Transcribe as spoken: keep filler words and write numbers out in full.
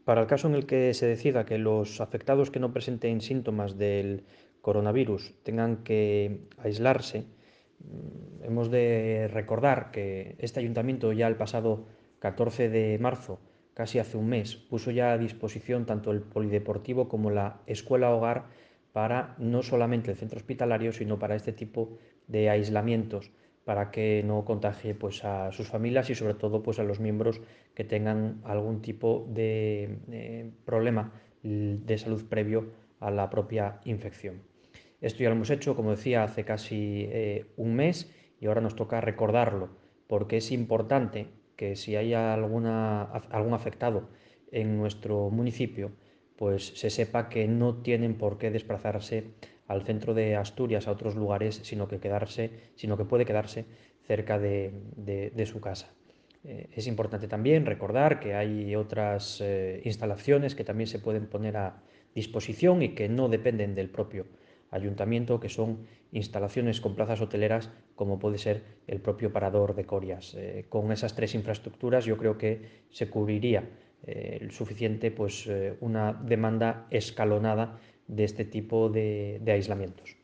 Para el caso en el que se decida que los afectados que no presenten síntomas del coronavirus tengan que aislarse, mm, hemos de recordar que este ayuntamiento ya el pasado catorce de marzo, casi hace un mes, puso ya a disposición tanto el polideportivo como la escuela hogar para no solamente el centro hospitalario, sino para este tipo de aislamientos, para que no contagie pues, a sus familias y sobre todo pues, a los miembros que tengan algún tipo de eh, problema de salud previo a la propia infección. Esto ya lo hemos hecho, como decía, hace casi eh, un mes y ahora nos toca recordarlo, porque es importante que si hay alguna, algún afectado en nuestro municipio, pues se sepa que no tienen por qué desplazarse al centro de Asturias, a otros lugares, sino que, quedarse, sino que puede quedarse cerca de, de, de su casa. Eh, es importante también recordar que hay otras eh, instalaciones que también se pueden poner a disposición y que no dependen del propio ayuntamiento, que son instalaciones con plazas hoteleras como puede ser el propio Parador de Corias. Eh, con esas tres infraestructuras yo creo que se cubriría eh, el suficiente pues, eh, una demanda escalonada de este tipo de, de aislamientos.